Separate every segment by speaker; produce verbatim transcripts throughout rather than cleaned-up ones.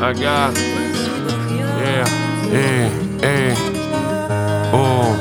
Speaker 1: Ага. Yeah. Эй, эй. О.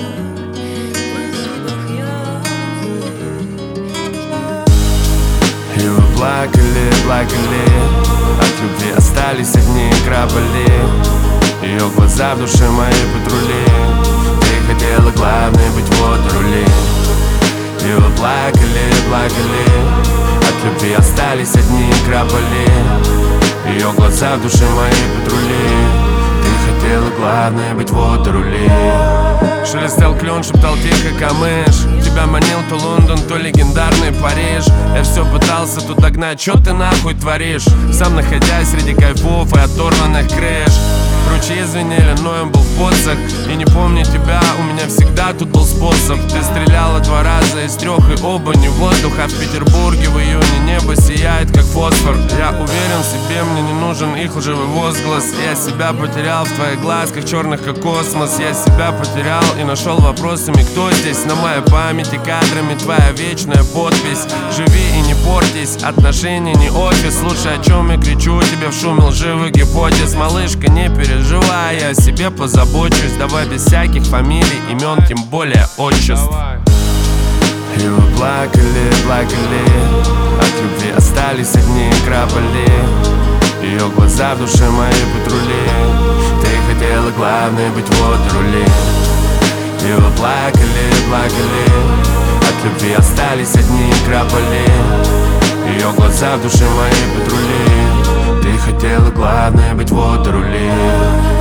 Speaker 1: И вы плакали, плакали. От любви остались одни капли. Ее глаза в душе моей патрули. Ты хотела главное быть вот рули. И вы плакали, плакали. От любви остались одни капли. Ее глаза в душе моей патрули. Ты хотела главное быть вот рули. Шелестел клен, шептал тихо камыш. Тебя манил то Лондон, то легендарный Париж. Я все пытался тут догнать, чё ты нахуй творишь? Сам находясь среди кайфов и оторванных крыш. Ручьи звенели, но я был в поцах. И не помню тебя, у меня всегда тут был способ. Ты стреляла два раза из трех, и оба не в воздух. А в Петербурге в июне небо сияет, как фосфор. Я уверен в себе, мне не нужен их лживый возглас. Я себя потерял в твоих глазках, черных как космос. Я себя потерял и нашел вопросами, кто здесь. На моей памяти кадрами твоя вечная подпись. Живи и не портись, отношения не офис. Слушай, о чем я кричу тебе в шуме лживых гипотез. Малышка, не переживай, я о себе позабочусь. Давай без всяких фамилий, имен, тем более отчеств. И вы плакали, плакали. От любви остались одни капли. Ее глаза в душе моей патрули. Ты хотела главное быть вот рули. И вы плакали, плакали. От любви остались одни капли. Ее глаза в душе моей патрули. Ты хотела главное быть вот рули.